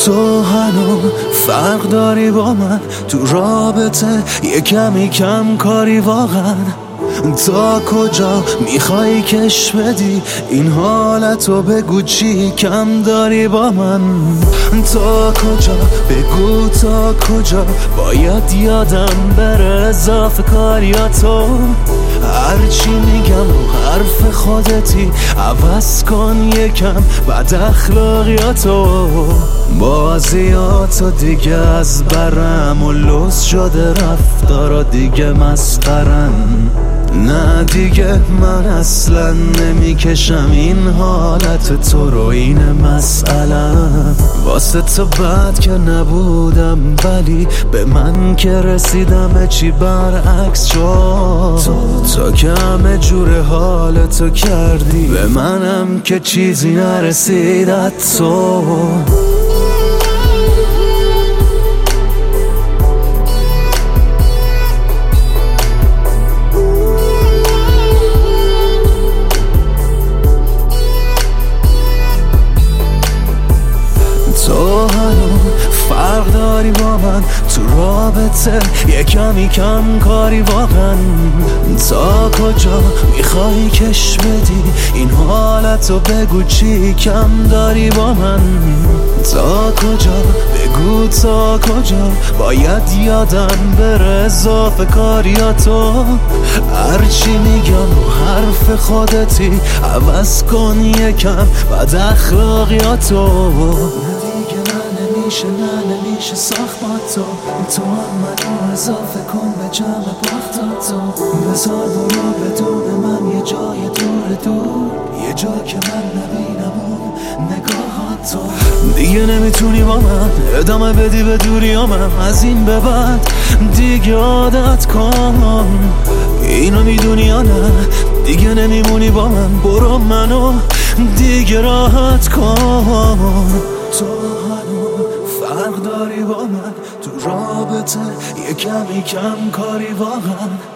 تو هنوز فرق داری با من تو رابطه، یه کمی کم کاری واقعا. تا کجا میخوای کش بدی این حالتو؟ بگو چی کم داری با من. تا کجا بگو، تا کجا باید یادم بره اضافه کاریاتو. هرچی میگم رو حرف خودتی، عوض کن یکم بد اخلاقیاتو. بازیاتو دیگه از برم و لوس شده، رفتارا دیگه مسخرن. نه دیگه من اصلا نمیکشم این حالت تو رو، اینه مسئله. واسه تو بد که نبودم، ولی به من که رسیدم چی برعکس شد. تو که همه جور حالتو کردی، به منم که چیزی نرسید از تو. تو هنوز فرق داری با من تو رابطه، یه کمی کم کاری واقعا. تا کجا میخوای کش بدی این حالتو؟ بگو چی کم داری با من. تا کجا بگو، تا کجا باید یادم بره اضافه کاریاتو. هرچی میگم رو حرف خودتی، عوض کن یکم بد اخلاقیاتو. نمیشه ساخت با تو هم منو اضافه کن به جمع باختاتو. بذار برو بدون من یه جای دور، یه جا که من نبینم اون نگاهاتو. دیگه نمیتونی با من ادامه بدی به دوریامم، از این به بعد دیگه عادت کن. اینو میدونی یا نه؟ دیگه نمیمونی با من، برو منو دیگه راحت کن. تو فرق داری با من تو رابطه، یه کمی کم کاری واقعا.